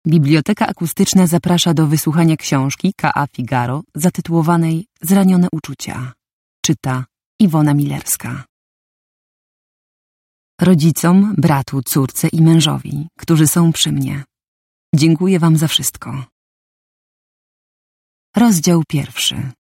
Biblioteka Akustyczna zaprasza do wysłuchania książki K.A. Figaro zatytułowanej Zranione uczucia. Czyta Iwona Milerska. Rodzicom, bratu, córce i mężowi, którzy są przy mnie. Dziękuję wam za wszystko. Rozdział 1.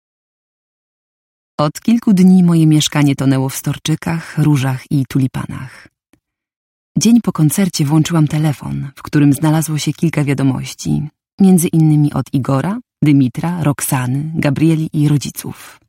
Od kilku dni moje mieszkanie tonęło w storczykach, różach i tulipanach. Dzień po koncercie włączyłam telefon, w którym znalazło się kilka wiadomości, między innymi od Igora, Dymitra, Roxany, Gabrieli i rodziców.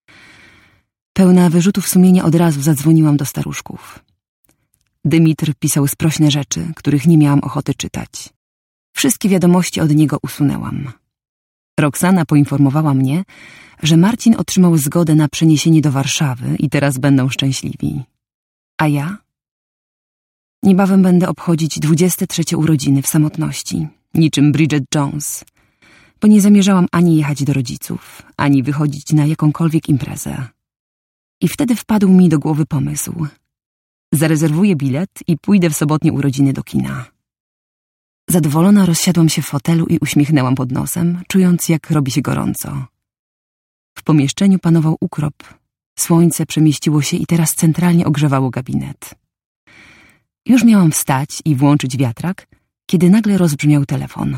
Pełna wyrzutów sumienia od razu zadzwoniłam do staruszków. Dymitr pisał sprośne rzeczy, których nie miałam ochoty czytać. Wszystkie wiadomości od niego usunęłam. Roxana poinformowała mnie, że Marcin otrzymał zgodę na przeniesienie do Warszawy i teraz będą szczęśliwi. A ja? Niebawem będę obchodzić 23 urodziny w samotności, niczym Bridget Jones, bo nie zamierzałam ani jechać do rodziców, ani wychodzić na jakąkolwiek imprezę. I wtedy wpadł mi do głowy pomysł. Zarezerwuję bilet i pójdę w sobotnie urodziny do kina. Zadowolona rozsiadłam się w fotelu i uśmiechnęłam pod nosem, czując, jak robi się gorąco. W pomieszczeniu panował ukrop. Słońce przemieściło się i teraz centralnie ogrzewało gabinet. Już miałam wstać i włączyć wiatrak, kiedy nagle rozbrzmiał telefon.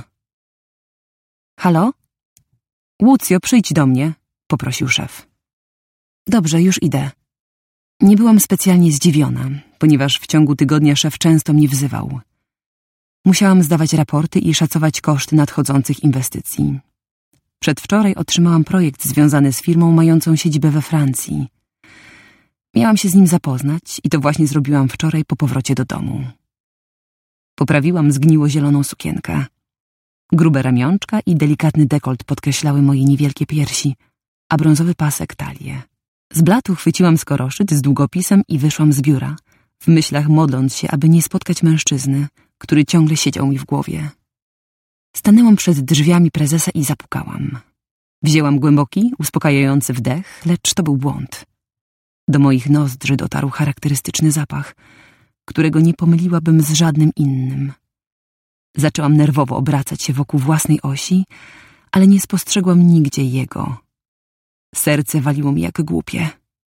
Halo? Łucjo, przyjdź do mnie, poprosił szef. Dobrze, już idę. Nie byłam specjalnie zdziwiona, ponieważ w ciągu tygodnia szef często mnie wzywał. Musiałam zdawać raporty i szacować koszty nadchodzących inwestycji. Przedwczoraj otrzymałam projekt związany z firmą mającą siedzibę we Francji. Miałam się z nim zapoznać i to właśnie zrobiłam wczoraj po powrocie do domu. Poprawiłam zgniło-zieloną sukienkę. Grube ramionczka i delikatny dekolt podkreślały moje niewielkie piersi, a brązowy pasek talię. Z blatu chwyciłam skoroszyt z długopisem i wyszłam z biura, w myślach modląc się, aby nie spotkać mężczyzny, który ciągle siedział mi w głowie. Stanęłam przed drzwiami prezesa i zapukałam. Wzięłam głęboki, uspokajający wdech, lecz to był błąd. Do moich nozdrzy dotarł charakterystyczny zapach, którego nie pomyliłabym z żadnym innym. Zaczęłam nerwowo obracać się wokół własnej osi, ale nie spostrzegłam nigdzie jego. Serce waliło mi jak głupie.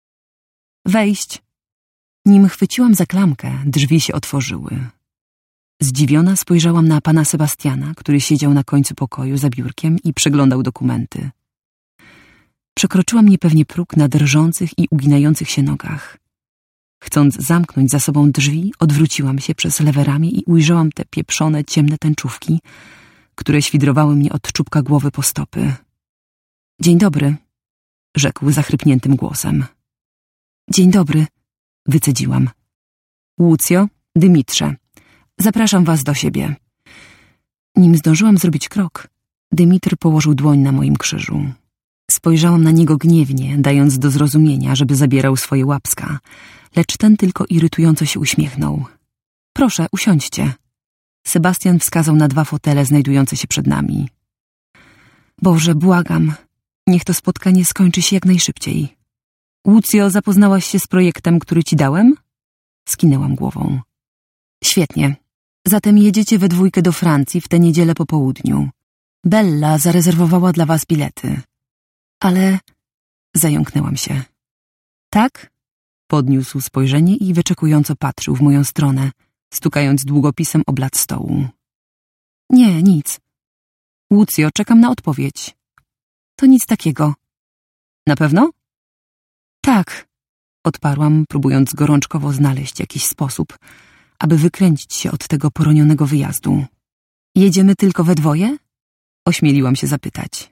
Wejść! Nim chwyciłam za klamkę, drzwi się otworzyły. Zdziwiona spojrzałam na pana Sebastiana, który siedział na końcu pokoju za biurkiem i przeglądał dokumenty. Przekroczyłam niepewnie próg na drżących i uginających się nogach. Chcąc zamknąć za sobą drzwi, odwróciłam się przez lewe ramię i ujrzałam te pieprzone, ciemne tęczówki, które świdrowały mnie od czubka głowy po stopy. Dzień dobry, rzekł zachrypniętym głosem. Dzień dobry, wycedziłam. Łucjo, Dymitrze, zapraszam was do siebie. Nim zdążyłam zrobić krok, Dymitr położył dłoń na moim krzyżu. Spojrzałam na niego gniewnie, dając do zrozumienia, żeby zabierał swoje łapska, lecz ten tylko irytująco się uśmiechnął. Proszę, usiądźcie. Sebastian wskazał na 2 fotele znajdujące się przed nami. Boże, błagam, niech to spotkanie skończy się jak najszybciej. Łucjo, zapoznałaś się z projektem, który ci dałem? Skinęłam głową. Świetnie. Zatem jedziecie we 2 do Francji w tę niedzielę po południu. Bella zarezerwowała dla was bilety. Ale... Zająknęłam się. Tak? Podniósł spojrzenie i wyczekująco patrzył w moją stronę, stukając długopisem o blat stołu. Nie, nic. Łucjo, czekam na odpowiedź. To nic takiego. Na pewno? Tak, odparłam, próbując gorączkowo znaleźć jakiś sposób, aby wykręcić się od tego poronionego wyjazdu. Jedziemy tylko we 2? Ośmieliłam się zapytać.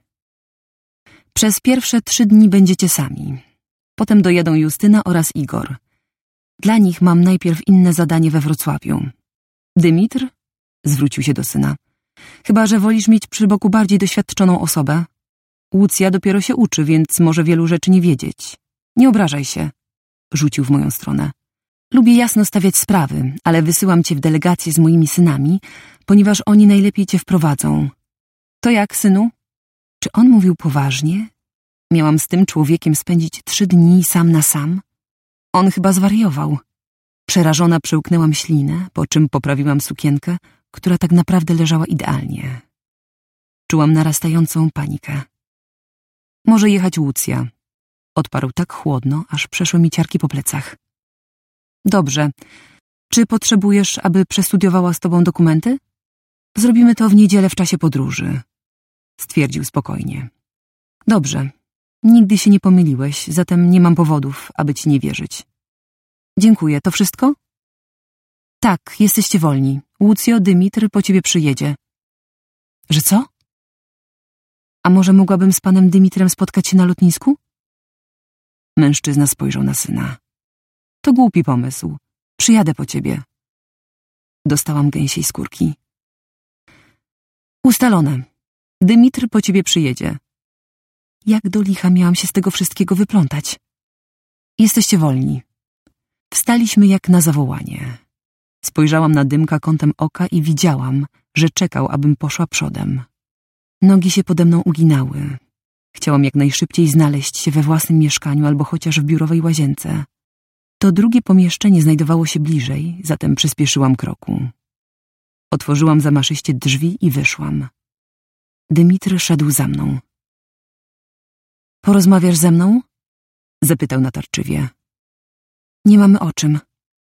Przez pierwsze 3 dni będziecie sami. Potem dojadą Justyna oraz Igor. Dla nich mam najpierw inne zadanie we Wrocławiu. Dymitr? Zwrócił się do syna. Chyba że wolisz mieć przy boku bardziej doświadczoną osobę. Łucja dopiero się uczy, więc może wielu rzeczy nie wiedzieć. Nie obrażaj się, rzucił w moją stronę. Lubię jasno stawiać sprawy, ale wysyłam cię w delegację z moimi synami, ponieważ oni najlepiej cię wprowadzą. To jak, synu? Czy on mówił poważnie? Miałam z tym człowiekiem spędzić 3 dni sam na sam? On chyba zwariował. Przerażona przełknęłam ślinę, po czym poprawiłam sukienkę, która tak naprawdę leżała idealnie. Czułam narastającą panikę. Może jechać Łucja. Odparł tak chłodno, aż przeszły mi ciarki po plecach. Dobrze. Czy potrzebujesz, aby przestudiowała z tobą dokumenty? Zrobimy to w niedzielę w czasie podróży. Stwierdził spokojnie. Dobrze. Nigdy się nie pomyliłeś, zatem nie mam powodów, aby ci nie wierzyć. Dziękuję. To wszystko? Tak, jesteście wolni. Łucjo, Dymitr po ciebie przyjedzie. Że co? A może mogłabym z panem Dymitrem spotkać się na lotnisku? Mężczyzna spojrzał na syna. To głupi pomysł. Przyjadę po ciebie. Dostałam gęsiej skórki. Ustalone. Dymitr po ciebie przyjedzie. Jak do licha miałam się z tego wszystkiego wyplątać? Jesteście wolni. Wstaliśmy jak na zawołanie. Spojrzałam na Dymka kątem oka i widziałam, że czekał, abym poszła przodem. Nogi się pode mną uginały. Chciałam jak najszybciej znaleźć się we własnym mieszkaniu albo chociaż w biurowej łazience. To drugie pomieszczenie znajdowało się bliżej, zatem przyspieszyłam kroku. Otworzyłam zamaszyście drzwi i wyszłam. Dymitr szedł za mną. Porozmawiasz ze mną? Zapytał natarczywie. Nie mamy o czym.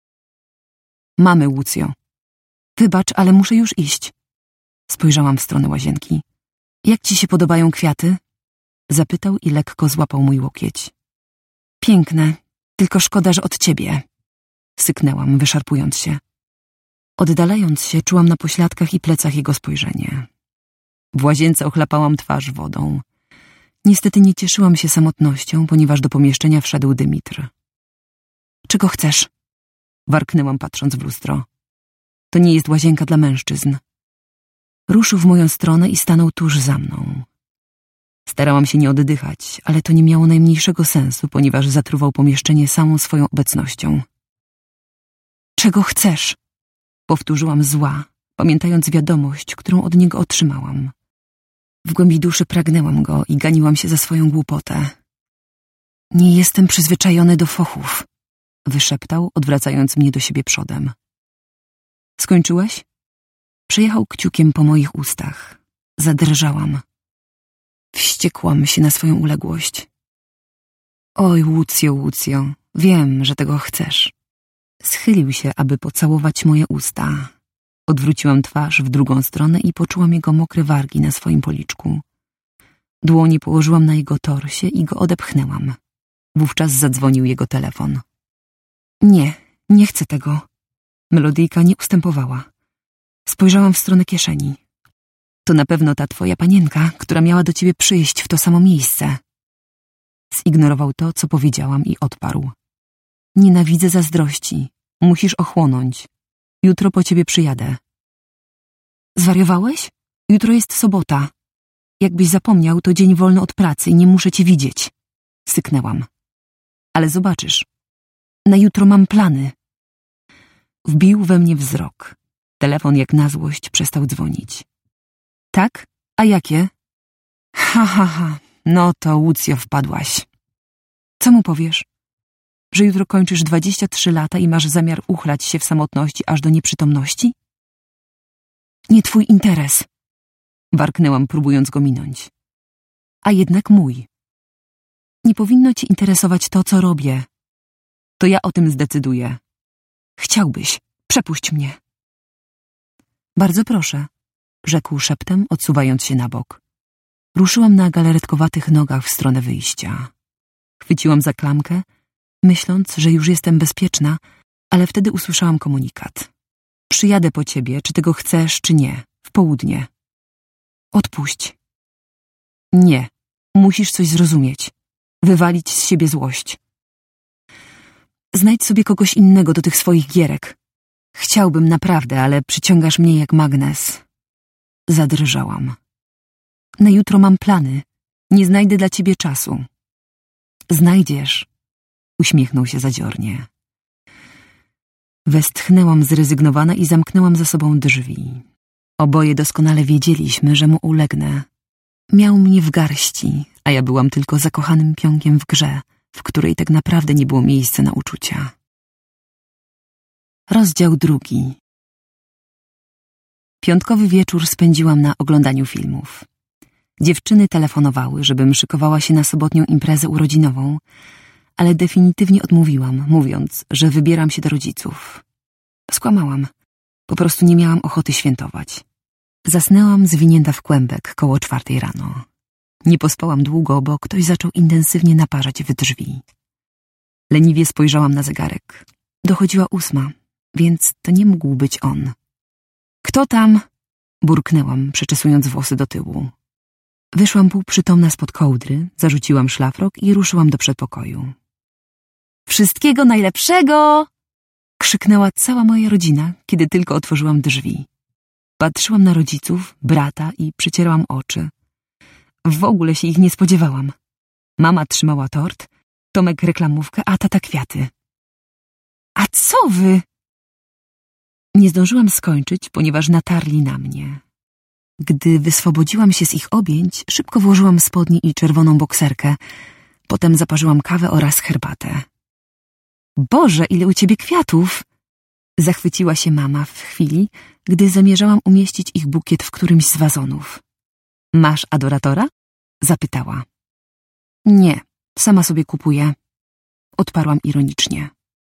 Mamy, Łucjo. Wybacz, ale muszę już iść. Spojrzałam w stronę łazienki. Jak ci się podobają kwiaty? Zapytał i lekko złapał mój łokieć. Piękne, tylko szkoda, że od ciebie. Syknęłam, wyszarpując się. Oddalając się, czułam na pośladkach i plecach jego spojrzenie. W łazience ochlapałam twarz wodą. Niestety nie cieszyłam się samotnością, ponieważ do pomieszczenia wszedł Dymitr. Czego chcesz? Warknęłam, patrząc w lustro. To nie jest łazienka dla mężczyzn. Ruszył w moją stronę i stanął tuż za mną. Starałam się nie oddychać, ale to nie miało najmniejszego sensu, ponieważ zatruwał pomieszczenie samą swoją obecnością. Czego chcesz? Powtórzyłam zła, pamiętając wiadomość, którą od niego otrzymałam. W głębi duszy pragnęłam go i ganiłam się za swoją głupotę. Nie jestem przyzwyczajony do fochów, wyszeptał, odwracając mnie do siebie przodem. Skończyłeś? Przejechał kciukiem po moich ustach. Zadrżałam. Wściekłam się na swoją uległość. Oj, Łucjo, Łucjo, wiem, że tego chcesz. Schylił się, aby pocałować moje usta. Odwróciłam twarz w drugą stronę i poczułam jego mokre wargi na swoim policzku. Dłonie położyłam na jego torsie i go odepchnęłam. Wówczas zadzwonił jego telefon. Nie, nie chcę tego. Melodyjka nie ustępowała. Spojrzałam w stronę kieszeni. To na pewno ta twoja panienka, która miała do ciebie przyjść w to samo miejsce. Zignorował to, co powiedziałam i odparł. Nienawidzę zazdrości. Musisz ochłonąć. Jutro po ciebie przyjadę. Zwariowałeś? Jutro jest sobota. Jakbyś zapomniał, to dzień wolny od pracy i nie muszę cię widzieć. Syknęłam. Ale zobaczysz. Na jutro mam plany. Wbił we mnie wzrok. Telefon jak na złość przestał dzwonić. Tak? A jakie? Ha, no to Łucjo wpadłaś. Co mu powiesz? Że jutro kończysz 23 lata i masz zamiar uchlać się w samotności aż do nieprzytomności? Nie twój interes. Warknęłam, próbując go minąć. A jednak mój. Nie powinno cię interesować to, co robię. To ja o tym zdecyduję. Chciałbyś. Przepuść mnie. Bardzo proszę, rzekł szeptem, odsuwając się na bok. Ruszyłam na galaretkowatych nogach w stronę wyjścia. Chwyciłam za klamkę, myśląc, że już jestem bezpieczna, ale wtedy usłyszałam komunikat. Przyjadę po ciebie, czy tego chcesz, czy nie, w południe. Odpuść. Nie, musisz coś zrozumieć. Wywalić z siebie złość. Znajdź sobie kogoś innego do tych swoich gierek. Chciałbym naprawdę, ale przyciągasz mnie jak magnes. Zadrżałam. Na jutro mam plany. Nie znajdę dla ciebie czasu. Znajdziesz. Uśmiechnął się zadziornie. Westchnęłam zrezygnowana i zamknęłam za sobą drzwi. Oboje doskonale wiedzieliśmy, że mu ulegnę. Miał mnie w garści, a ja byłam tylko zakochanym pionkiem w grze, w której tak naprawdę nie było miejsca na uczucia. Rozdział 2. Piątkowy wieczór spędziłam na oglądaniu filmów. Dziewczyny telefonowały, żebym szykowała się na sobotnią imprezę urodzinową, ale definitywnie odmówiłam, mówiąc, że wybieram się do rodziców. Skłamałam. Po prostu nie miałam ochoty świętować. Zasnęłam zwinięta w kłębek koło 4 rano. Nie pospałam długo, bo ktoś zaczął intensywnie naparzać w drzwi. Leniwie spojrzałam na zegarek. Dochodziła 8, więc to nie mógł być on. Kto tam? Burknęłam, przeczesując włosy do tyłu. Wyszłam półprzytomna spod kołdry, zarzuciłam szlafrok i ruszyłam do przedpokoju. Wszystkiego najlepszego! Krzyknęła cała moja rodzina, kiedy tylko otworzyłam drzwi. Patrzyłam na rodziców, brata i przecierałam oczy. W ogóle się ich nie spodziewałam. Mama trzymała tort, Tomek reklamówkę, a tata kwiaty. A co wy? Nie zdążyłam skończyć, ponieważ natarli na mnie. Gdy wyswobodziłam się z ich objęć, szybko włożyłam spodnie i czerwoną bokserkę. Potem zaparzyłam kawę oraz herbatę. Boże, ile u ciebie kwiatów! Zachwyciła się mama w chwili, gdy zamierzałam umieścić ich bukiet w którymś z wazonów. Masz adoratora? Zapytała. Nie, sama sobie kupuję. Odparłam ironicznie.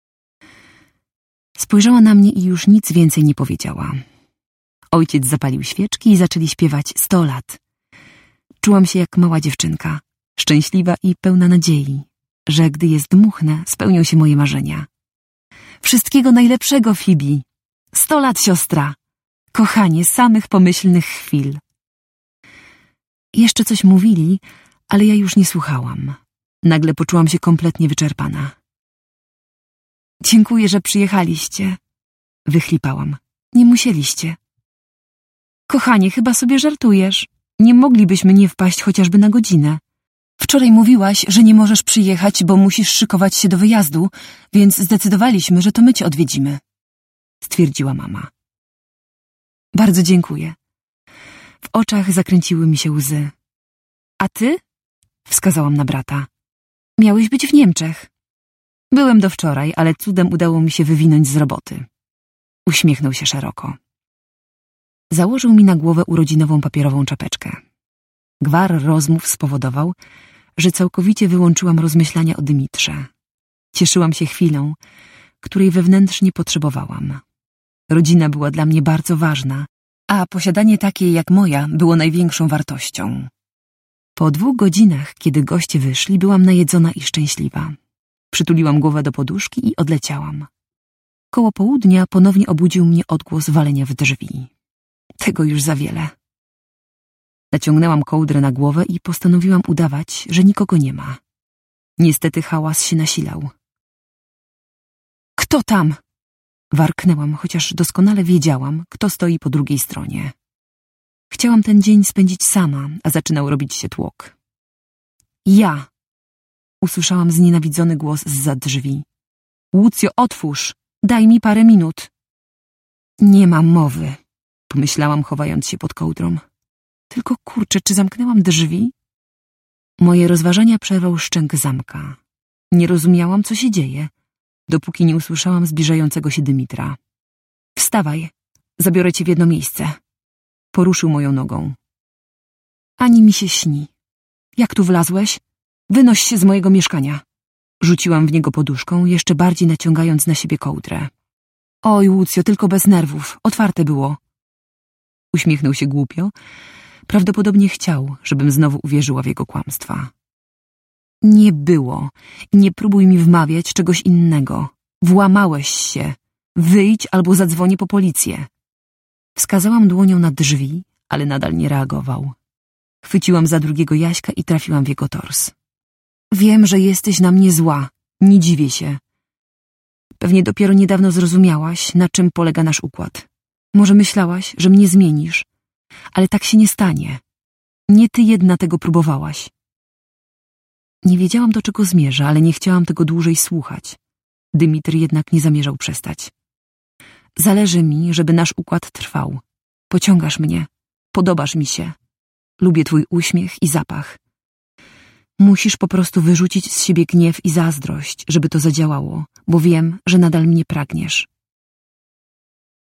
Spojrzała na mnie i już nic więcej nie powiedziała. Ojciec zapalił świeczki i zaczęli śpiewać 100 lat. Czułam się jak mała dziewczynka, szczęśliwa i pełna nadziei, że gdy je zdmuchnę, spełnią się moje marzenia. Wszystkiego najlepszego, Fibi! 100 lat, siostra! Kochanie, samych pomyślnych chwil. Jeszcze coś mówili, ale ja już nie słuchałam. Nagle poczułam się kompletnie wyczerpana. Dziękuję, że przyjechaliście. Wychlipałam. Nie musieliście. Kochanie, chyba sobie żartujesz. Nie moglibyśmy nie wpaść chociażby na godzinę. Wczoraj mówiłaś, że nie możesz przyjechać, bo musisz szykować się do wyjazdu, więc zdecydowaliśmy, że to my cię odwiedzimy. Stwierdziła mama. Bardzo dziękuję. W oczach zakręciły mi się łzy. A ty? Wskazałam na brata. Miałeś być w Niemczech. Byłem do wczoraj, ale cudem udało mi się wywinąć z roboty. Uśmiechnął się szeroko. Założył mi na głowę urodzinową papierową czapeczkę. Gwar rozmów spowodował, że całkowicie wyłączyłam rozmyślania o Dymitrze. Cieszyłam się chwilą, której wewnętrznie potrzebowałam. Rodzina była dla mnie bardzo ważna, a posiadanie takiej jak moja było największą wartością. Po 2 godzinach, kiedy goście wyszli, byłam najedzona i szczęśliwa. Przytuliłam głowę do poduszki i odleciałam. Koło południa ponownie obudził mnie odgłos walenia w drzwi. Tego już za wiele. Naciągnęłam kołdrę na głowę i postanowiłam udawać, że nikogo nie ma. Niestety hałas się nasilał. Kto tam? Warknęłam, chociaż doskonale wiedziałam, kto stoi po drugiej stronie. Chciałam ten dzień spędzić sama, a zaczynał robić się tłok. Ja! Usłyszałam znienawidzony głos zza drzwi. Łucjo, otwórz! Daj mi parę minut! Nie mam mowy, pomyślałam, chowając się pod kołdrą. Tylko kurczę, czy zamknęłam drzwi? Moje rozważania przerwał szczęk zamka. Nie rozumiałam, co się dzieje, dopóki nie usłyszałam zbliżającego się Dymitra. Wstawaj, zabiorę cię w jedno miejsce. Poruszył moją nogą. Ani mi się śni. Jak tu wlazłeś? Wynoś się z mojego mieszkania. Rzuciłam w niego poduszką, jeszcze bardziej naciągając na siebie kołdrę. Oj, Łucjo, tylko bez nerwów. Otwarte było. Uśmiechnął się głupio. Prawdopodobnie chciał, żebym znowu uwierzyła w jego kłamstwa. Nie było. Nie próbuj mi wmawiać czegoś innego. Włamałeś się. Wyjdź albo zadzwonię po policję. Wskazałam dłonią na drzwi, ale nadal nie reagował. Chwyciłam za drugiego Jaśka i trafiłam w jego tors. Wiem, że jesteś na mnie zła. Nie dziwię się. Pewnie dopiero niedawno zrozumiałaś, na czym polega nasz układ. Może myślałaś, że mnie zmienisz, ale tak się nie stanie. Nie ty jedna tego próbowałaś. Nie wiedziałam, do czego zmierza, ale nie chciałam tego dłużej słuchać. Dymitr jednak nie zamierzał przestać. Zależy mi, żeby nasz układ trwał. Pociągasz mnie. Podobasz mi się. Lubię twój uśmiech i zapach. Musisz po prostu wyrzucić z siebie gniew i zazdrość, żeby to zadziałało, bo wiem, że nadal mnie pragniesz.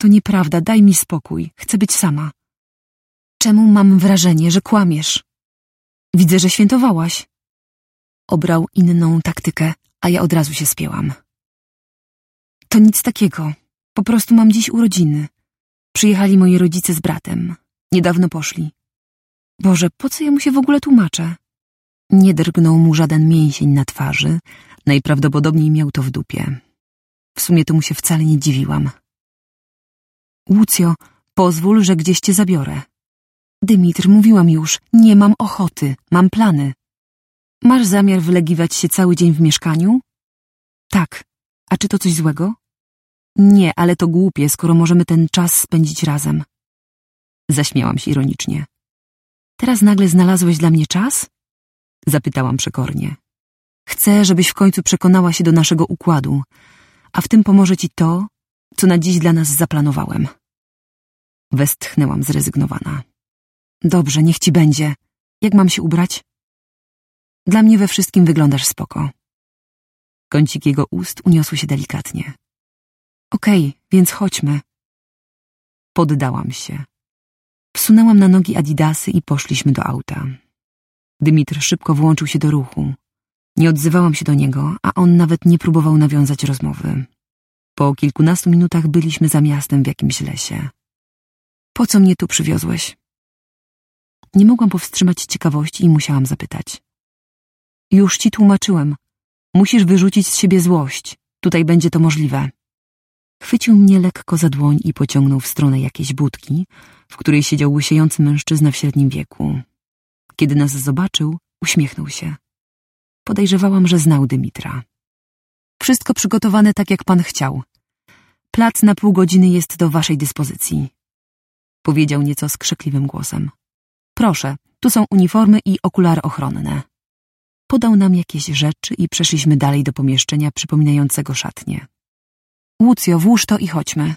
To nieprawda, daj mi spokój, chcę być sama. Czemu mam wrażenie, że kłamiesz? Widzę, że świętowałaś. Obrał inną taktykę, a ja od razu się spięłam. To nic takiego, po prostu mam dziś urodziny. Przyjechali moi rodzice z bratem, niedawno poszli. Boże, po co ja mu się w ogóle tłumaczę? Nie drgnął mu żaden mięsień na twarzy, najprawdopodobniej miał to w dupie. W sumie to mu się wcale nie dziwiłam. Łucjo, pozwól, że gdzieś cię zabiorę. Dymitr, mówiłam już, nie mam ochoty, mam plany. Masz zamiar wylegiwać się cały dzień w mieszkaniu? Tak. A czy to coś złego? Nie, ale to głupie, skoro możemy ten czas spędzić razem. Zaśmiałam się ironicznie. Teraz nagle znalazłeś dla mnie czas? Zapytałam przekornie. Chcę, żebyś w końcu przekonała się do naszego układu, a w tym pomoże ci to, co na dziś dla nas zaplanowałem. Westchnęłam zrezygnowana. Dobrze, niech ci będzie. Jak mam się ubrać? Dla mnie we wszystkim wyglądasz spoko. Kącik jego ust uniosły się delikatnie. Okej, więc chodźmy. Poddałam się. Wsunęłam na nogi adidasy i poszliśmy do auta. Dymitr szybko włączył się do ruchu. Nie odzywałam się do niego, a on nawet nie próbował nawiązać rozmowy. Po kilkunastu minutach byliśmy za miastem w jakimś lesie. Po co mnie tu przywiozłeś? Nie mogłam powstrzymać ciekawości i musiałam zapytać. Już ci tłumaczyłem. Musisz wyrzucić z siebie złość. Tutaj będzie to możliwe. Chwycił mnie lekko za dłoń i pociągnął w stronę jakiejś budki, w której siedział łysiejący mężczyzna w średnim wieku. Kiedy nas zobaczył, uśmiechnął się. Podejrzewałam, że znał Dymitra. Wszystko przygotowane tak, jak pan chciał. Plac na pół godziny jest do waszej dyspozycji. Powiedział nieco skrzekliwym głosem. Proszę, tu są uniformy i okulary ochronne. Podał nam jakieś rzeczy i przeszliśmy dalej do pomieszczenia przypominającego szatnię. Łucjo, włóż to i chodźmy.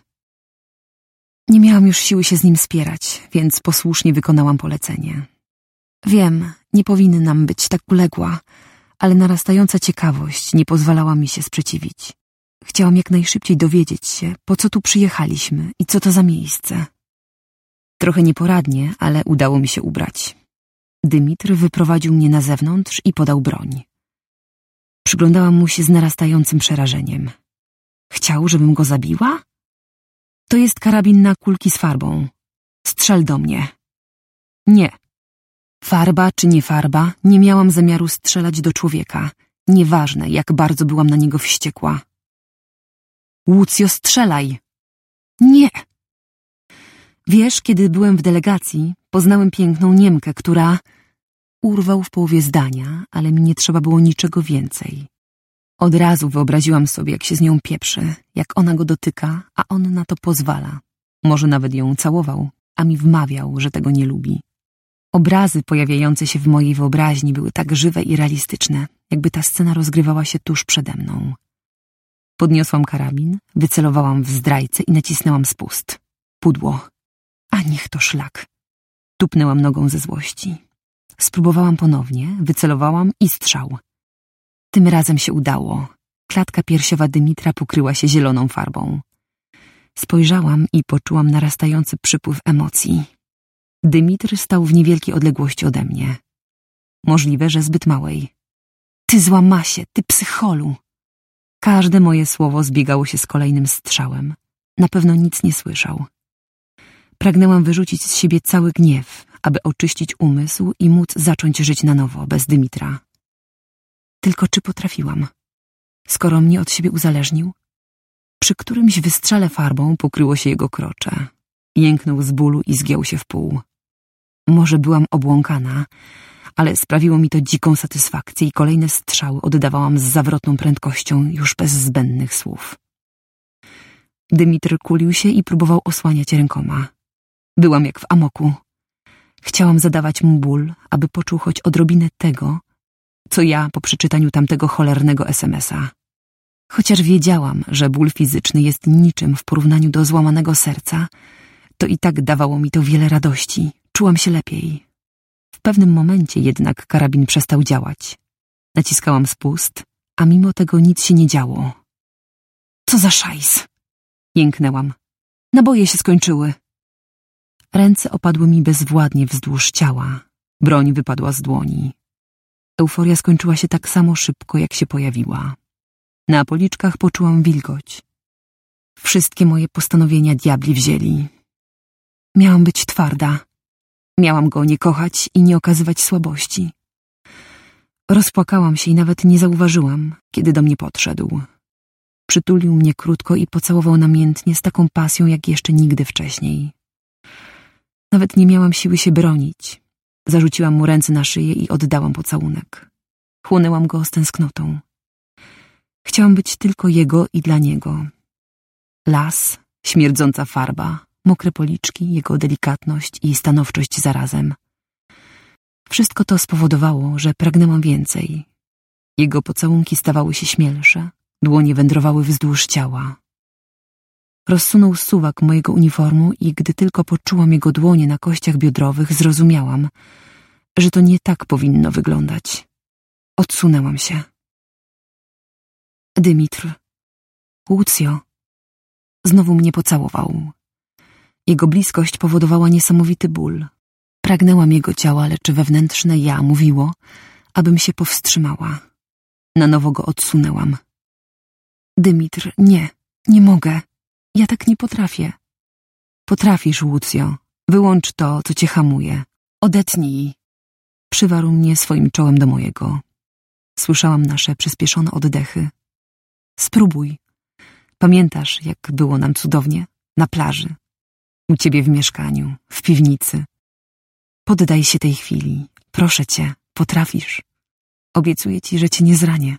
Nie miałam już siły się z nim spierać, więc posłusznie wykonałam polecenie. Wiem, nie powinnam być tak uległa, ale narastająca ciekawość nie pozwalała mi się sprzeciwić. Chciałam jak najszybciej dowiedzieć się, po co tu przyjechaliśmy i co to za miejsce. Trochę nieporadnie, ale udało mi się ubrać. Dymitr wyprowadził mnie na zewnątrz i podał broń. Przyglądałam mu się z narastającym przerażeniem. Chciał, żebym go zabiła? To jest karabin na kulki z farbą. Strzel do mnie. Nie. Farba czy nie farba, nie miałam zamiaru strzelać do człowieka. Nieważne, jak bardzo byłam na niego wściekła. Łucjo, strzelaj! Nie! Wiesz, kiedy byłem w delegacji, poznałem piękną Niemkę, która... Urwał w połowie zdania, ale mi nie trzeba było niczego więcej. Od razu wyobraziłam sobie, jak się z nią pieprzy, jak ona go dotyka, a on na to pozwala. Może nawet ją całował, a mi wmawiał, że tego nie lubi. Obrazy pojawiające się w mojej wyobraźni były tak żywe i realistyczne, jakby ta scena rozgrywała się tuż przede mną. Podniosłam karabin, wycelowałam w zdrajcę i nacisnęłam spust. Pudło. A niech to szlak. Tupnęłam nogą ze złości. Spróbowałam ponownie, wycelowałam i strzał. Tym razem się udało. Klatka piersiowa Dymitra pokryła się zieloną farbą. Spojrzałam i poczułam narastający przypływ emocji. Dymitr stał w niewielkiej odległości ode mnie. Możliwe, że zbyt małej. Ty złamasie, ty psycholu! Każde moje słowo zbiegało się z kolejnym strzałem. Na pewno nic nie słyszał. Pragnęłam wyrzucić z siebie cały gniew, aby oczyścić umysł i móc zacząć żyć na nowo, bez Dymitra. Tylko czy potrafiłam? Skoro mnie od siebie uzależnił? Przy którymś wystrzale farbą pokryło się jego krocze. Jęknął z bólu i zgiął się w pół. Może byłam obłąkana, ale sprawiło mi to dziką satysfakcję i kolejne strzały oddawałam z zawrotną prędkością, już bez zbędnych słów. Dymitr kulił się i próbował osłaniać rękoma. Byłam jak w amoku. Chciałam zadawać mu ból, aby poczuł choć odrobinę tego, co ja po przeczytaniu tamtego cholernego SMS-a. Chociaż wiedziałam, że ból fizyczny jest niczym w porównaniu do złamanego serca, to i tak dawało mi to wiele radości. Czułam się lepiej. W pewnym momencie jednak karabin przestał działać. Naciskałam spust, a mimo tego nic się nie działo. Co za szajs! Jęknęłam. Naboje się skończyły. Ręce opadły mi bezwładnie wzdłuż ciała. Broń wypadła z dłoni. Euforia skończyła się tak samo szybko, jak się pojawiła. Na policzkach poczułam wilgoć. Wszystkie moje postanowienia diabli wzięli. Miałam być twarda. Miałam go nie kochać i nie okazywać słabości. Rozpłakałam się i nawet nie zauważyłam, kiedy do mnie podszedł. Przytulił mnie krótko i pocałował namiętnie z taką pasją, jak jeszcze nigdy wcześniej. Nawet nie miałam siły się bronić. Zarzuciłam mu ręce na szyję i oddałam pocałunek. Chłonęłam go z tęsknotą. Chciałam być tylko jego i dla niego. Las, śmierdząca farba, mokre policzki, jego delikatność i stanowczość zarazem. Wszystko to spowodowało, że pragnęłam więcej. Jego pocałunki stawały się śmielsze, dłonie wędrowały wzdłuż ciała. Rozsunął suwak mojego uniformu i gdy tylko poczułam jego dłonie na kościach biodrowych, zrozumiałam, że to nie tak powinno wyglądać. Odsunęłam się. Dymitr. Łucjo. Znowu mnie pocałował. Jego bliskość powodowała niesamowity ból. Pragnęłam jego ciała, lecz wewnętrzne ja mówiło, abym się powstrzymała. Na nowo go odsunęłam. Dymitr, nie mogę. Ja tak nie potrafię. Potrafisz, Łucjo. Wyłącz to, co cię hamuje. Odetnij. Przywarł mnie swoim czołem do mojego. Słyszałam nasze przyspieszone oddechy. Spróbuj. Pamiętasz, jak było nam cudownie? Na plaży. U ciebie w mieszkaniu, w piwnicy. Poddaj się tej chwili. Proszę cię, potrafisz. Obiecuję ci, że cię nie zranię.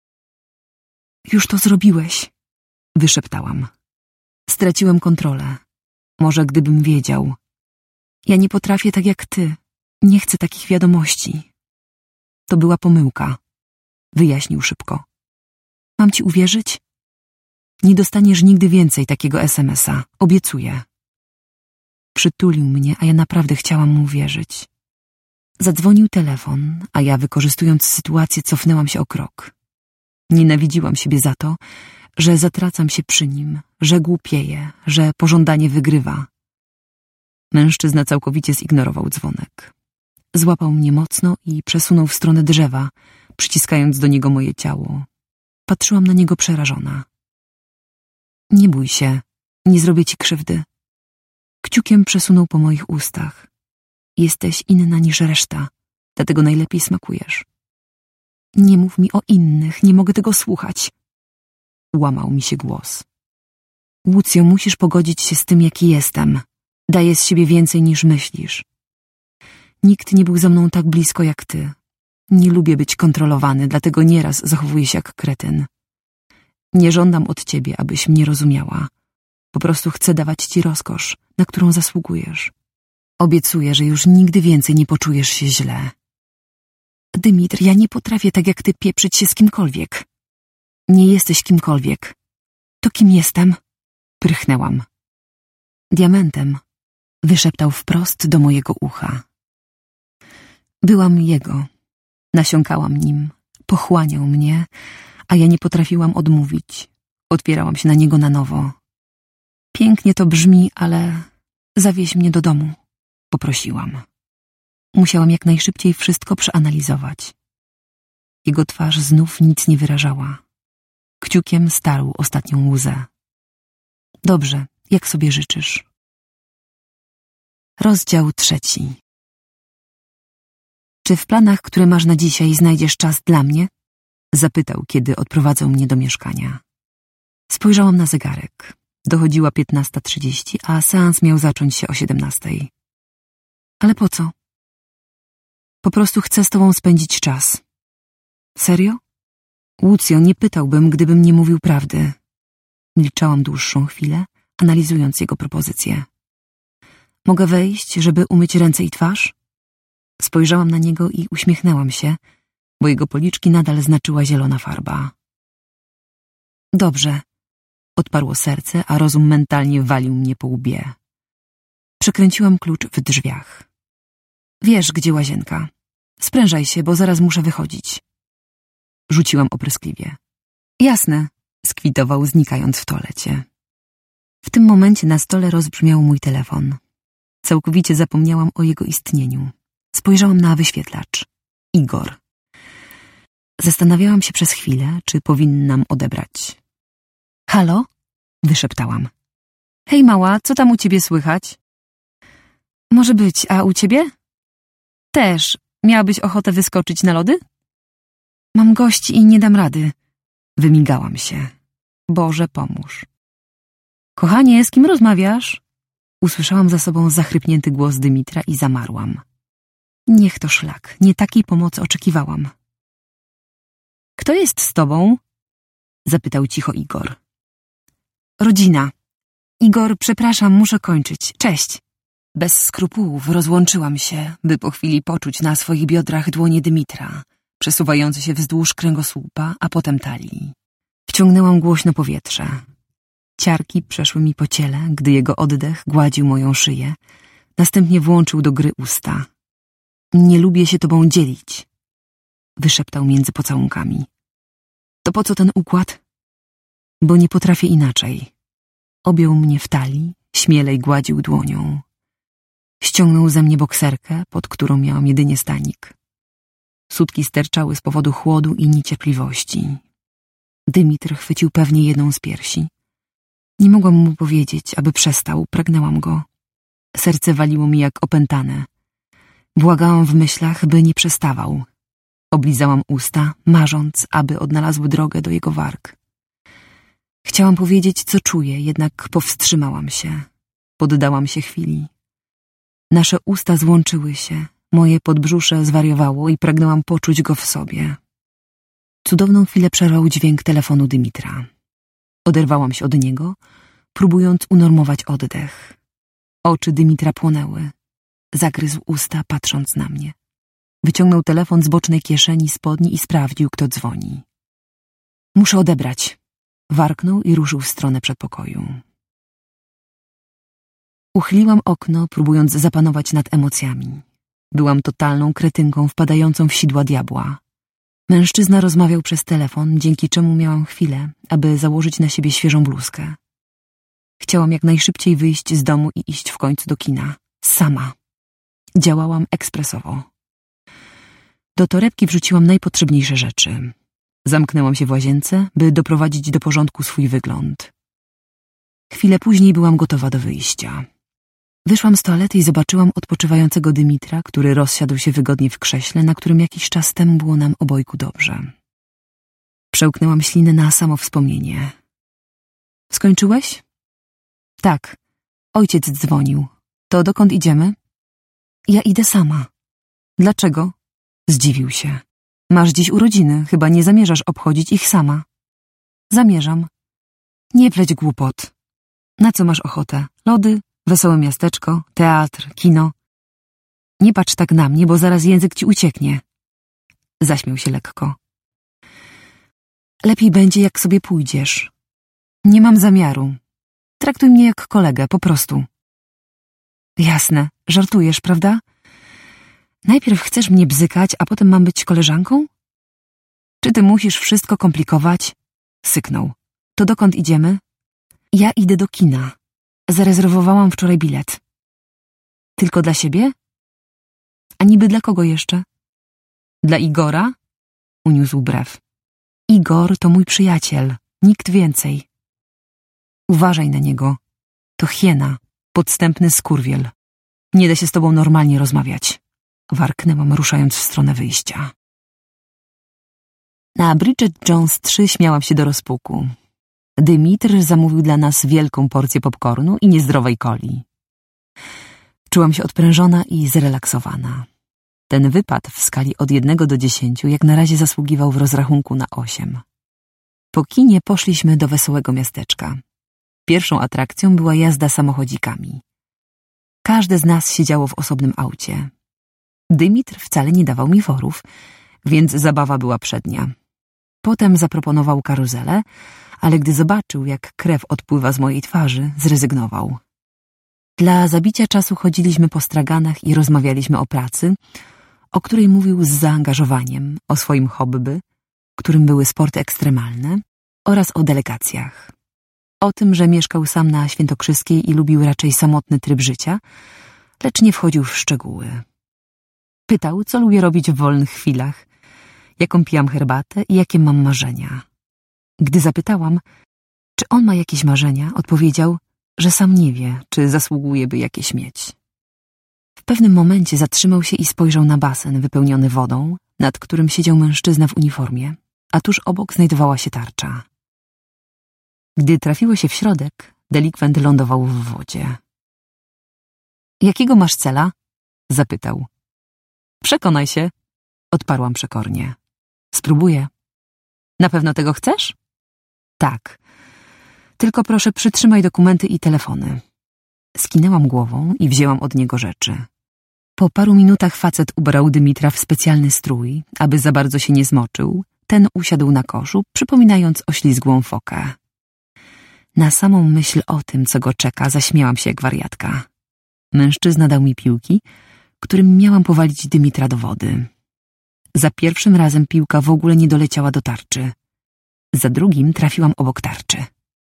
Już to zrobiłeś, wyszeptałam. Straciłem kontrolę. Może gdybym wiedział. Ja nie potrafię tak jak ty. Nie chcę takich wiadomości. To była pomyłka, wyjaśnił szybko. Mam ci uwierzyć? Nie dostaniesz nigdy więcej takiego SMS-a. Obiecuję. Przytulił mnie, a ja naprawdę chciałam mu wierzyć. Zadzwonił telefon, a ja, wykorzystując sytuację, cofnęłam się o krok. Nienawidziłam siebie za to, że zatracam się przy nim, że głupieję, że pożądanie wygrywa. Mężczyzna całkowicie zignorował dzwonek. Złapał mnie mocno i przesunął w stronę drzewa, przyciskając do niego moje ciało. Patrzyłam na niego przerażona. Nie bój się, nie zrobię ci krzywdy. Kciukiem przesunął po moich ustach. Jesteś inna niż reszta, dlatego najlepiej smakujesz. Nie mów mi o innych, nie mogę tego słuchać. Łamał mi się głos. Łucjo, musisz pogodzić się z tym, jaki jestem. Daję z siebie więcej niż myślisz. Nikt nie był ze mną tak blisko jak ty. Nie lubię być kontrolowany, dlatego nieraz zachowuję się jak kretyn. Nie żądam od ciebie, abyś mnie rozumiała. Po prostu chcę dawać ci rozkosz, na którą zasługujesz. Obiecuję, że już nigdy więcej nie poczujesz się źle. Dymitr, ja nie potrafię tak jak ty pieprzyć się z kimkolwiek. Nie jesteś kimkolwiek. To kim jestem? Prychnęłam. Diamentem, wyszeptał wprost do mojego ucha. Byłam jego. Nasiąkałam nim. Pochłaniał mnie, a ja nie potrafiłam odmówić. Otwierałam się na niego na nowo. Pięknie to brzmi, ale zawieź mnie do domu, poprosiłam. Musiałam jak najszybciej wszystko przeanalizować. Jego twarz znów nic nie wyrażała. Kciukiem starł ostatnią łzę. Dobrze, jak sobie życzysz. Rozdział 3. Czy w planach, które masz na dzisiaj, znajdziesz czas dla mnie? Zapytał, kiedy odprowadzał mnie do mieszkania. Spojrzałam na zegarek. Dochodziła 15:30, a seans miał zacząć się o 17:00. Ale po co? Po prostu chcę z tobą spędzić czas. Serio? Łucjo, nie pytałbym, gdybym nie mówił prawdy. Milczałam dłuższą chwilę, analizując jego propozycję. Mogę wejść, żeby umyć ręce i twarz? Spojrzałam na niego i uśmiechnęłam się, bo jego policzki nadal znaczyła zielona farba. Dobrze, odparło serce, a rozum mentalnie walił mnie po łbie. Przekręciłam klucz w drzwiach. Wiesz, gdzie łazienka. Sprężaj się, bo zaraz muszę wychodzić. Rzuciłam opryskliwie. Jasne, skwitował, znikając w toalecie. W tym momencie na stole rozbrzmiał mój telefon. Całkowicie zapomniałam o jego istnieniu. Spojrzałam na wyświetlacz. Igor. Zastanawiałam się przez chwilę, czy powinnam odebrać. Halo? Wyszeptałam. Hej mała, co tam u ciebie słychać? Może być, a u ciebie? Też. Miałabyś ochotę wyskoczyć na lody? Mam gości i nie dam rady. Wymigałam się. Boże, pomóż. Kochanie, z kim rozmawiasz? Usłyszałam za sobą zachrypnięty głos Dymitra i zamarłam. Niech to szlak, nie takiej pomocy oczekiwałam. Kto jest z tobą? Zapytał cicho Igor. Rodzina. Igor, przepraszam, muszę kończyć. Cześć. Bez skrupułów rozłączyłam się, by po chwili poczuć na swoich biodrach dłonie Dymitra, przesuwające się wzdłuż kręgosłupa, a potem talii. Wciągnęłam głośno powietrze. Ciarki przeszły mi po ciele, gdy jego oddech gładził moją szyję, następnie włączył do gry usta. Nie lubię się tobą dzielić, wyszeptał między pocałunkami. To po co ten układ? Bo nie potrafię inaczej. Objął mnie w talii, śmielej gładził dłonią. Ściągnął ze mnie bokserkę, pod którą miałam jedynie stanik. Sutki sterczały z powodu chłodu i niecierpliwości. Dymitr chwycił pewnie jedną z piersi. Nie mogłam mu powiedzieć, aby przestał, pragnęłam go. Serce waliło mi jak opętane. Błagałam w myślach, by nie przestawał. Oblizałam usta, marząc, aby odnalazły drogę do jego warg. Chciałam powiedzieć, co czuję, jednak powstrzymałam się. Poddałam się chwili. Nasze usta złączyły się, moje podbrzusze zwariowało i pragnęłam poczuć go w sobie. Cudowną chwilę przerwał dźwięk telefonu Dymitra. Oderwałam się od niego, próbując unormować oddech. Oczy Dymitra płonęły. Zagryzł usta, patrząc na mnie. Wyciągnął telefon z bocznej kieszeni spodni i sprawdził, kto dzwoni. Muszę odebrać. Warknął i ruszył w stronę przedpokoju. Uchyliłam okno, próbując zapanować nad emocjami. Byłam totalną kretynką wpadającą w sidła diabła. Mężczyzna rozmawiał przez telefon, dzięki czemu miałam chwilę, aby założyć na siebie świeżą bluzkę. Chciałam jak najszybciej wyjść z domu i iść w końcu do kina. Sama. Działałam ekspresowo. Do torebki wrzuciłam najpotrzebniejsze rzeczy. Zamknęłam się w łazience, by doprowadzić do porządku swój wygląd. Chwilę później byłam gotowa do wyjścia. Wyszłam z toalety i zobaczyłam odpoczywającego Dymitra, który rozsiadł się wygodnie w krześle, na którym jakiś czas temu było nam obojgu dobrze. Przełknęłam ślinę na samo wspomnienie. Skończyłeś? Tak. Ojciec dzwonił. To dokąd idziemy? Ja idę sama. Dlaczego? Zdziwił się. Masz dziś urodziny, chyba nie zamierzasz obchodzić ich sama. Zamierzam. Nie pleć głupot. Na co masz ochotę? Lody? Wesołe miasteczko? Teatr? Kino? Nie patrz tak na mnie, bo zaraz język ci ucieknie. Zaśmiał się lekko. Lepiej będzie, jak sobie pójdziesz. Nie mam zamiaru. Traktuj mnie jak kolegę, po prostu. Jasne, żartujesz, prawda? Najpierw chcesz mnie bzykać, a potem mam być koleżanką? Czy ty musisz wszystko komplikować? Syknął. To dokąd idziemy? Ja idę do kina. Zarezerwowałam wczoraj bilet. Tylko dla siebie? A niby dla kogo jeszcze? Dla Igora? Uniósł brew. Igor to mój przyjaciel, nikt więcej. Uważaj na niego. To hiena, podstępny skurwiel. Nie da się z tobą normalnie rozmawiać. Warknęłam, ruszając w stronę wyjścia. Na Bridget Jones 3 śmiałam się do rozpuku. Dymitr zamówił dla nas wielką porcję popcornu i niezdrowej coli. Czułam się odprężona i zrelaksowana. Ten wypad w skali od 1 do 10 jak na razie zasługiwał w rozrachunku na 8. Po kinie poszliśmy do wesołego miasteczka. Pierwszą atrakcją była jazda samochodzikami. Każde z nas siedziało w osobnym aucie. Dymitr wcale nie dawał mi forów, więc zabawa była przednia. Potem zaproponował karuzelę, ale gdy zobaczył, jak krew odpływa z mojej twarzy, zrezygnował. Dla zabicia czasu chodziliśmy po straganach i rozmawialiśmy o pracy, o której mówił z zaangażowaniem, o swoim hobby, którym były sporty ekstremalne, oraz o delegacjach. O tym, że mieszkał sam na Świętokrzyskiej i lubił raczej samotny tryb życia, lecz nie wchodził w szczegóły. Pytał, co lubię robić w wolnych chwilach, jaką pijam herbatę i jakie mam marzenia. Gdy zapytałam, czy on ma jakieś marzenia, odpowiedział, że sam nie wie, czy zasługuje, by jakieś mieć. W pewnym momencie zatrzymał się i spojrzał na basen wypełniony wodą, nad którym siedział mężczyzna w uniformie, a tuż obok znajdowała się tarcza. Gdy trafiło się w środek, delikwent lądował w wodzie. Jakiego masz cela? Zapytał. Przekonaj się, odparłam przekornie. Spróbuję. Na pewno tego chcesz? Tak. Tylko proszę przytrzymaj dokumenty i telefony. Skinęłam głową i wzięłam od niego rzeczy. Po paru minutach facet ubrał Dymitra w specjalny strój, aby za bardzo się nie zmoczył. Ten usiadł na koszu, przypominając oślizgłą fokę. Na samą myśl o tym, co go czeka, zaśmiałam się jak wariatka. Mężczyzna dał mi piłki, którym miałam powalić Dymitra do wody. Za pierwszym razem piłka w ogóle nie doleciała do tarczy. Za drugim trafiłam obok tarczy.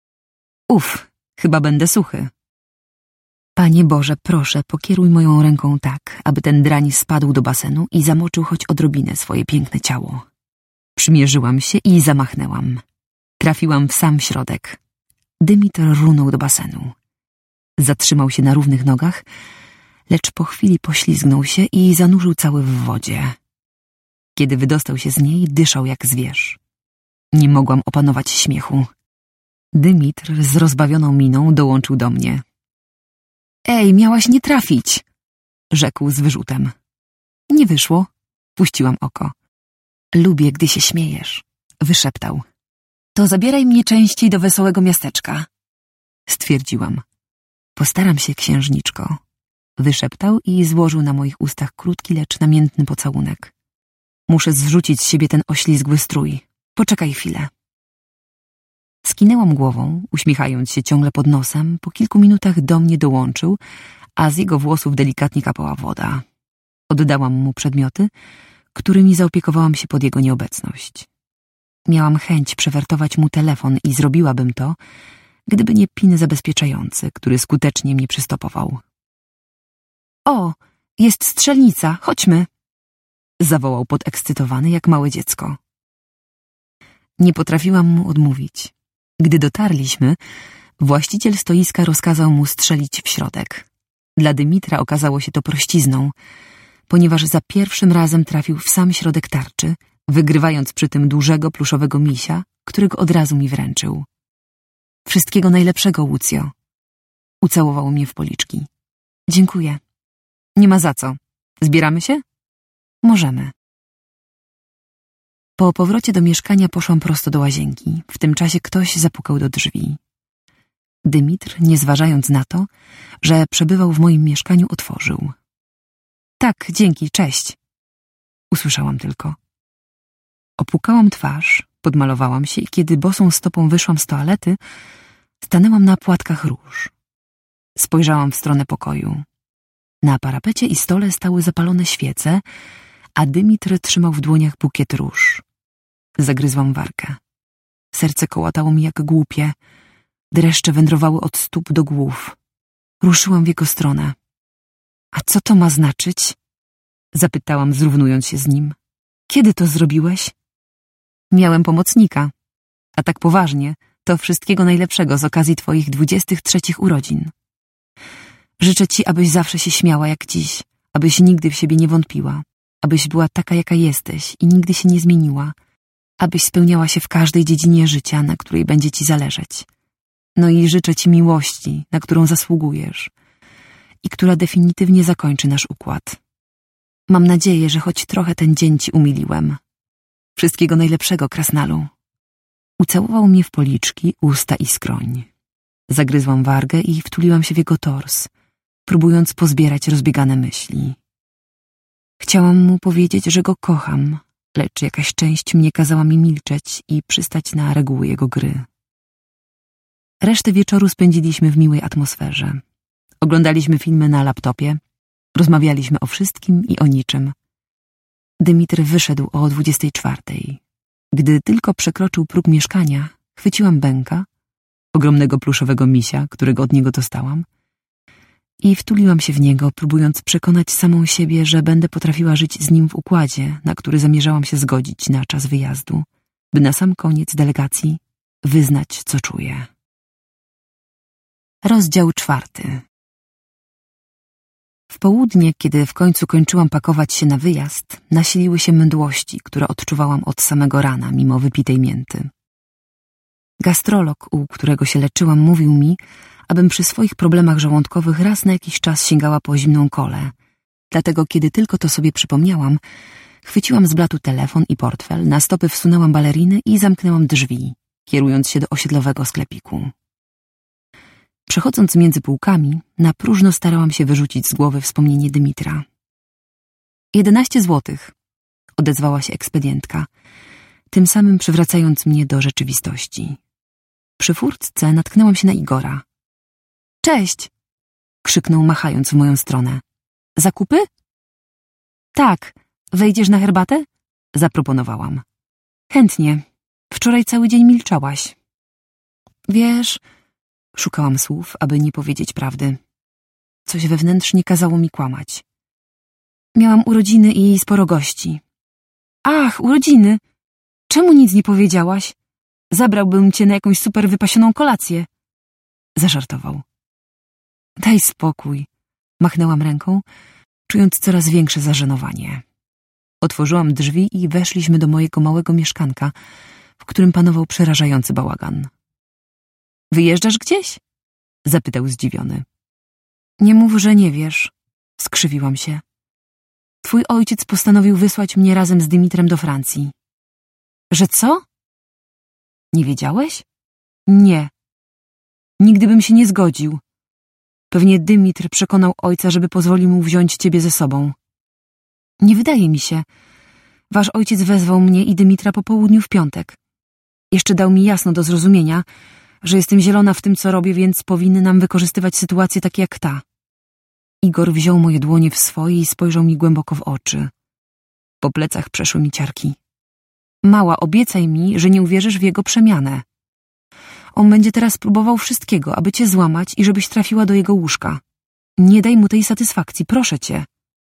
Chyba będę suchy. Panie Boże, proszę, pokieruj moją ręką tak, aby ten drań spadł do basenu i zamoczył choć odrobinę swoje piękne ciało. Przymierzyłam się i zamachnęłam. Trafiłam w sam środek. Dymitr runął do basenu. Zatrzymał się na równych nogach, lecz po chwili poślizgnął się i zanurzył cały w wodzie. Kiedy wydostał się z niej, dyszał jak zwierz. Nie mogłam opanować śmiechu. Dymitr z rozbawioną miną dołączył do mnie. Ej, miałaś nie trafić, rzekł z wyrzutem. Nie wyszło, puściłam oko. Lubię, gdy się śmiejesz, wyszeptał. To zabieraj mnie częściej do wesołego miasteczka, stwierdziłam. Postaram się, księżniczko, wyszeptał i złożył na moich ustach krótki, lecz namiętny pocałunek. Muszę zrzucić z siebie ten oślizgły strój. Poczekaj chwilę. Skinęłam głową, uśmiechając się ciągle pod nosem. Po kilku minutach do mnie dołączył, a z jego włosów delikatnie kapała woda. Oddałam mu przedmioty, którymi zaopiekowałam się pod jego nieobecność. Miałam chęć przewertować mu telefon i zrobiłabym to, gdyby nie pin zabezpieczający, który skutecznie mnie przystopował. O, jest strzelnica, chodźmy! Zawołał podekscytowany jak małe dziecko. Nie potrafiłam mu odmówić. Gdy dotarliśmy, właściciel stoiska rozkazał mu strzelić w środek. Dla Dymitra okazało się to prościzną, ponieważ za pierwszym razem trafił w sam środek tarczy, wygrywając przy tym dużego pluszowego misia, którego od razu mi wręczył. Wszystkiego najlepszego, Łucjo. Ucałował mnie w policzki. Dziękuję. Nie ma za co. Zbieramy się? Możemy. Po powrocie do mieszkania poszłam prosto do łazienki. W tym czasie ktoś zapukał do drzwi. Dymitr, nie zważając na to, że przebywał w moim mieszkaniu, otworzył. Tak, dzięki, cześć. Usłyszałam tylko. Opłukałam twarz, podmalowałam się i kiedy bosą stopą wyszłam z toalety, stanęłam na płatkach róż. Spojrzałam w stronę pokoju. Na parapecie i stole stały zapalone świece, a Dymitr trzymał w dłoniach bukiet róż. Zagryzłam wargę. Serce kołatało mi jak głupie. Dreszcze wędrowały od stóp do głów. Ruszyłam w jego stronę. A co to ma znaczyć? Zapytałam, zrównując się z nim. Kiedy to zrobiłeś? Miałem pomocnika. A tak poważnie, to wszystkiego najlepszego z okazji twoich 23 urodzin. Życzę ci, abyś zawsze się śmiała jak dziś, abyś nigdy w siebie nie wątpiła, abyś była taka, jaka jesteś i nigdy się nie zmieniła, abyś spełniała się w każdej dziedzinie życia, na której będzie ci zależeć. No i życzę ci miłości, na którą zasługujesz i która definitywnie zakończy nasz układ. Mam nadzieję, że choć trochę ten dzień ci umiliłem. Wszystkiego najlepszego, krasnalu. Ucałował mnie w policzki, usta i skroń. Zagryzłam wargę i wtuliłam się w jego tors, próbując pozbierać rozbiegane myśli. Chciałam mu powiedzieć, że go kocham, lecz jakaś część mnie kazała mi milczeć i przystać na reguły jego gry. Resztę wieczoru spędziliśmy w miłej atmosferze. Oglądaliśmy filmy na laptopie, rozmawialiśmy o wszystkim i o niczym. Dymitr wyszedł o 24:00. Gdy tylko przekroczył próg mieszkania, chwyciłam bęka, ogromnego pluszowego misia, którego od niego dostałam, i wtuliłam się w niego, próbując przekonać samą siebie, że będę potrafiła żyć z nim w układzie, na który zamierzałam się zgodzić na czas wyjazdu, by na sam koniec delegacji wyznać, co czuję. Rozdział 4. W południe, kiedy w końcu kończyłam pakować się na wyjazd, nasiliły się mdłości, które odczuwałam od samego rana, mimo wypitej mięty. Gastrolog, u którego się leczyłam, mówił mi, abym przy swoich problemach żołądkowych raz na jakiś czas sięgała po zimną kolę. Dlatego, kiedy tylko to sobie przypomniałam, chwyciłam z blatu telefon i portfel, na stopy wsunęłam baleriny i zamknęłam drzwi, kierując się do osiedlowego sklepiku. Przechodząc między półkami, na próżno starałam się wyrzucić z głowy wspomnienie Dymitra. 11 złotych, odezwała się ekspedientka, tym samym przywracając mnie do rzeczywistości. Przy furtce natknęłam się na Igora. Cześć! Krzyknął, machając w moją stronę. Zakupy? Tak. Wejdziesz na herbatę? Zaproponowałam. Chętnie. Wczoraj cały dzień milczałaś. Wiesz... Szukałam słów, aby nie powiedzieć prawdy. Coś wewnętrznie kazało mi kłamać. Miałam urodziny i sporo gości. Ach, urodziny! Czemu nic nie powiedziałaś? Zabrałbym cię na jakąś super wypasioną kolację. Zażartował. Daj spokój. Machnęłam ręką, czując coraz większe zażenowanie. Otworzyłam drzwi i weszliśmy do mojego małego mieszkanka, w którym panował przerażający bałagan. Wyjeżdżasz gdzieś? Zapytał zdziwiony. Nie mów, że nie wiesz. Skrzywiłam się. Twój ojciec postanowił wysłać mnie razem z Dymitrem do Francji. Że co? Nie wiedziałeś? Nie. Nigdy bym się nie zgodził. Pewnie Dymitr przekonał ojca, żeby pozwolił mu wziąć ciebie ze sobą. Nie wydaje mi się. Wasz ojciec wezwał mnie i Dymitra po południu w piątek. Jeszcze dał mi jasno do zrozumienia, że jestem zielona w tym, co robię, więc powinnam wykorzystywać sytuacje takie jak ta. Igor wziął moje dłonie w swoje i spojrzał mi głęboko w oczy. Po plecach przeszły mi ciarki. Mała, obiecaj mi, że nie uwierzysz w jego przemianę. On będzie teraz próbował wszystkiego, aby cię złamać i żebyś trafiła do jego łóżka. Nie daj mu tej satysfakcji, proszę cię.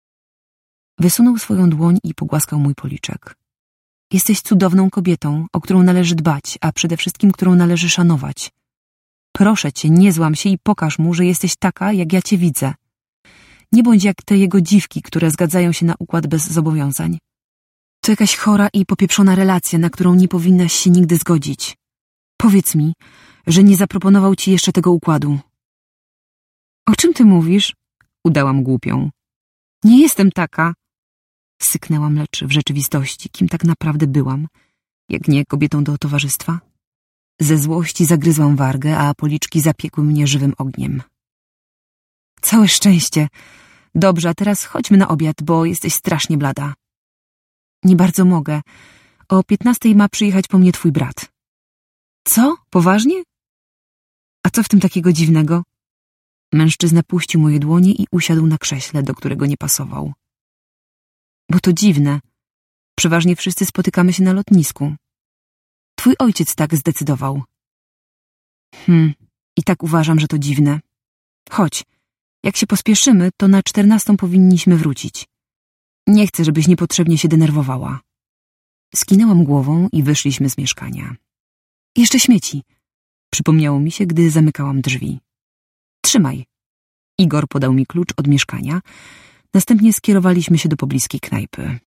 Wysunął swoją dłoń i pogłaskał mój policzek. Jesteś cudowną kobietą, o którą należy dbać, a przede wszystkim, którą należy szanować. Proszę cię, nie złam się i pokaż mu, że jesteś taka, jak ja cię widzę. Nie bądź jak te jego dziwki, które zgadzają się na układ bez zobowiązań. To jakaś chora i popieprzona relacja, na którą nie powinnaś się nigdy zgodzić. Powiedz mi, że nie zaproponował ci jeszcze tego układu. O czym ty mówisz? Udałam głupią. Nie jestem taka. Syknęłam, lecz w rzeczywistości, kim tak naprawdę byłam, jak nie kobietą do towarzystwa? Ze złości zagryzłam wargę, a policzki zapiekły mnie żywym ogniem. Całe szczęście. Dobrze, a teraz chodźmy na obiad, bo jesteś strasznie blada. Nie bardzo mogę. O 15:00 ma przyjechać po mnie twój brat. Co? Poważnie? A co w tym takiego dziwnego? Mężczyzna puścił moje dłonie i usiadł na krześle, do którego nie pasował. Bo to dziwne. Przeważnie wszyscy spotykamy się na lotnisku. Twój ojciec tak zdecydował. I tak uważam, że to dziwne. Chodź, jak się pospieszymy, to na 14:00 powinniśmy wrócić. Nie chcę, żebyś niepotrzebnie się denerwowała. Skinęłam głową i wyszliśmy z mieszkania. Jeszcze śmieci. Przypomniało mi się, gdy zamykałam drzwi. Trzymaj. Igor podał mi klucz od mieszkania. Następnie skierowaliśmy się do pobliskiej knajpy.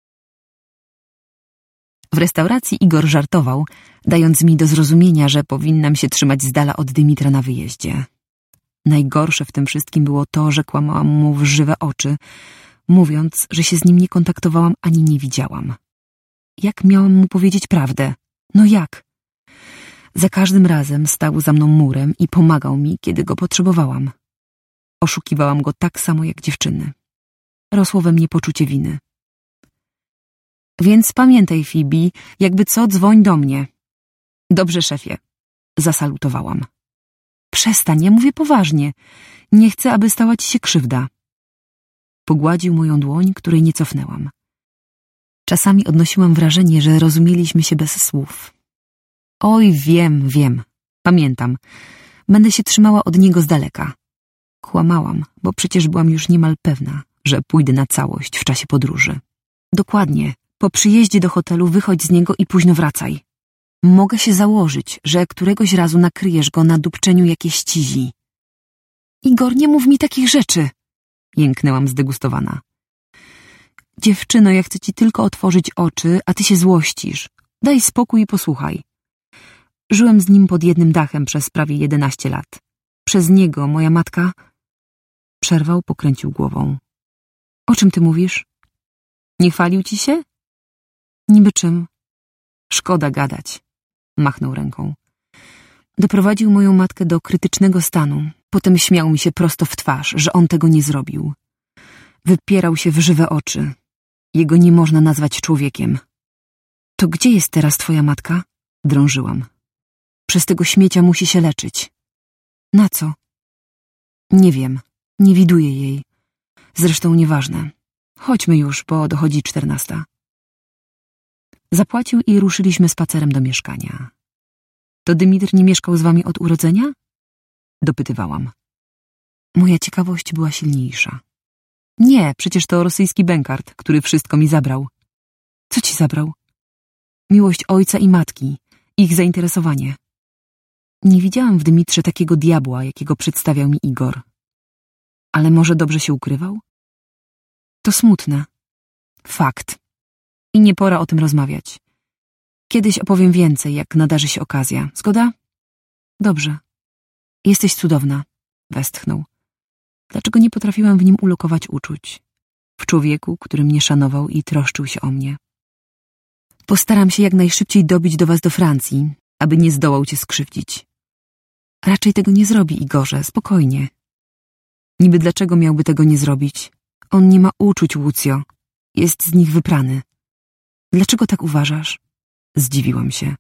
W restauracji Igor żartował, dając mi do zrozumienia, że powinnam się trzymać z dala od Dymitra na wyjeździe. Najgorsze w tym wszystkim było to, że kłamałam mu w żywe oczy, mówiąc, że się z nim nie kontaktowałam ani nie widziałam. Jak miałam mu powiedzieć prawdę? No jak? Za każdym razem stał za mną murem i pomagał mi, kiedy go potrzebowałam. Oszukiwałam go tak samo jak dziewczyny. Rosło we mnie poczucie winy. Więc pamiętaj, Phoebe, jakby co, dzwoń do mnie. Dobrze, szefie. Zasalutowałam. Przestań, ja mówię poważnie. Nie chcę, aby stała ci się krzywda. Pogładził moją dłoń, której nie cofnęłam. Czasami odnosiłam wrażenie, że rozumieliśmy się bez słów. Oj, wiem. Pamiętam. Będę się trzymała od niego z daleka. Kłamałam, bo przecież byłam już niemal pewna, że pójdę na całość w czasie podróży. Dokładnie. Po przyjeździe do hotelu wychodź z niego i późno wracaj. Mogę się założyć, że któregoś razu nakryjesz go na dupczeniu jakiejś ścizi. Igor, nie mów mi takich rzeczy! Jęknęłam zdegustowana. Dziewczyno, ja chcę ci tylko otworzyć oczy, a ty się złościsz. Daj spokój i posłuchaj. Żyłem z nim pod jednym dachem przez prawie 11 lat. Przez niego moja matka... Przerwał, pokręcił głową. O czym ty mówisz? Nie chwalił ci się? Niby czym? Szkoda gadać. Machnął ręką. Doprowadził moją matkę do krytycznego stanu. Potem śmiał mi się prosto w twarz, że on tego nie zrobił. Wypierał się w żywe oczy. Jego nie można nazwać człowiekiem. To gdzie jest teraz twoja matka? Drążyłam. Przez tego śmiecia musi się leczyć. Na co? Nie wiem. Nie widuję jej. Zresztą nieważne. Chodźmy już, bo dochodzi 14. Zapłacił i ruszyliśmy spacerem do mieszkania. To Dymitr nie mieszkał z wami od urodzenia? Dopytywałam. Moja ciekawość była silniejsza. Nie, przecież to rosyjski bękart, który wszystko mi zabrał. Co ci zabrał? Miłość ojca i matki, ich zainteresowanie. Nie widziałam w Dymitrze takiego diabła, jakiego przedstawiał mi Igor. Ale może dobrze się ukrywał? To smutne. Fakt. I nie pora o tym rozmawiać. Kiedyś opowiem więcej, jak nadarzy się okazja. Zgoda? Dobrze. Jesteś cudowna, westchnął. Dlaczego nie potrafiłam w nim ulokować uczuć? W człowieku, który mnie szanował i troszczył się o mnie. Postaram się jak najszybciej dobić do was do Francji, aby nie zdołał cię skrzywdzić. Raczej tego nie zrobi, Igorze, spokojnie. Niby dlaczego miałby tego nie zrobić? On nie ma uczuć, Łucjo. Jest z nich wyprany. Dlaczego tak uważasz? Zdziwiłam się.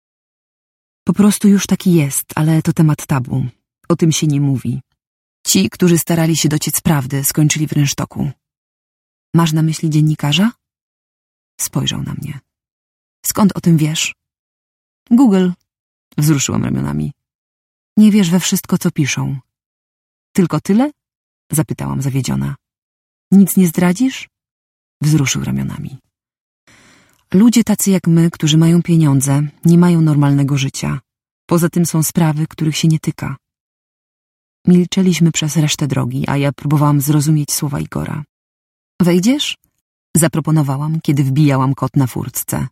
Po prostu już taki jest, ale to temat tabu. O tym się nie mówi. Ci, którzy starali się dociec prawdy, skończyli w rynsztoku. Masz na myśli dziennikarza? Spojrzał na mnie. Skąd o tym wiesz? Google. Wzruszyłam ramionami. Nie wiesz we wszystko, co piszą. Tylko tyle? Zapytałam zawiedziona. Nic nie zdradzisz? Wzruszył ramionami. Ludzie tacy jak my, którzy mają pieniądze, nie mają normalnego życia. Poza tym są sprawy, których się nie tyka. Milczeliśmy przez resztę drogi, a ja próbowałam zrozumieć słowa Igora. Wejdziesz? Zaproponowałam, kiedy wbijałam kot na furtce.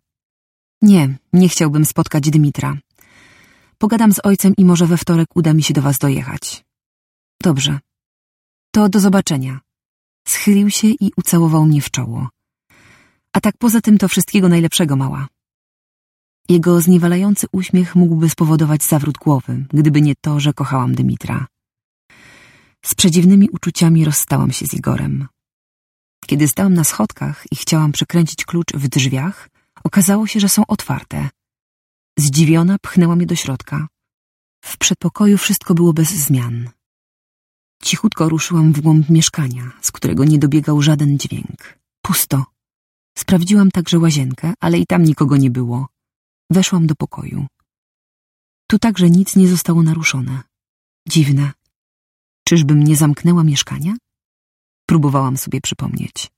Nie chciałbym spotkać Dymitra. Pogadam z ojcem i może we wtorek uda mi się do was dojechać. Dobrze. To do zobaczenia. Schylił się i ucałował mnie w czoło. A tak poza tym to wszystkiego najlepszego, mała. Jego zniewalający uśmiech mógłby spowodować zawrót głowy, gdyby nie to, że kochałam Dymitra. Z przedziwnymi uczuciami rozstałam się z Igorem. Kiedy stałam na schodkach i chciałam przekręcić klucz w drzwiach, okazało się, że są otwarte. Zdziwiona pchnęłam je do środka. W przedpokoju wszystko było bez zmian. Cichutko ruszyłam w głąb mieszkania, z którego nie dobiegał żaden dźwięk. Pusto. Sprawdziłam także łazienkę, ale i tam nikogo nie było. Weszłam do pokoju. Tu także nic nie zostało naruszone. Dziwne. Czyżbym nie zamknęła mieszkania? Próbowałam sobie przypomnieć.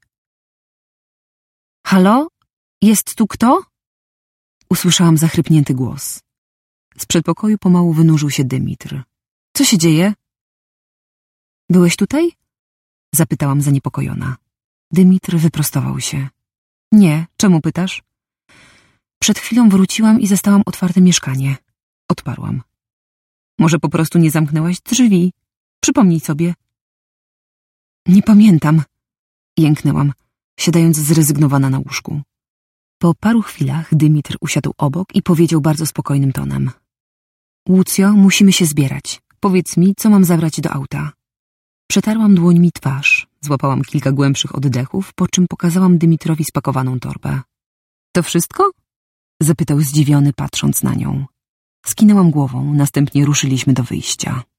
Halo? Jest tu kto? Usłyszałam zachrypnięty głos. Z przedpokoju pomału wynurzył się Dymitr. Co się dzieje? Byłeś tutaj? Zapytałam zaniepokojona. Dymitr wyprostował się. Nie, czemu pytasz? Przed chwilą wróciłam i zastałam otwarte mieszkanie. Odparłam. Może po prostu nie zamknęłaś drzwi? Przypomnij sobie. Nie pamiętam, jęknęłam, siadając zrezygnowana na łóżku. Po paru chwilach Dymitr usiadł obok i powiedział bardzo spokojnym tonem. Łucjo, musimy się zbierać. Powiedz mi, co mam zabrać do auta. Przetarłam dłońmi twarz, złapałam kilka głębszych oddechów, po czym pokazałam Dymitrowi spakowaną torbę. To wszystko? Zapytał zdziwiony, patrząc na nią. Skinęłam głową, następnie ruszyliśmy do wyjścia.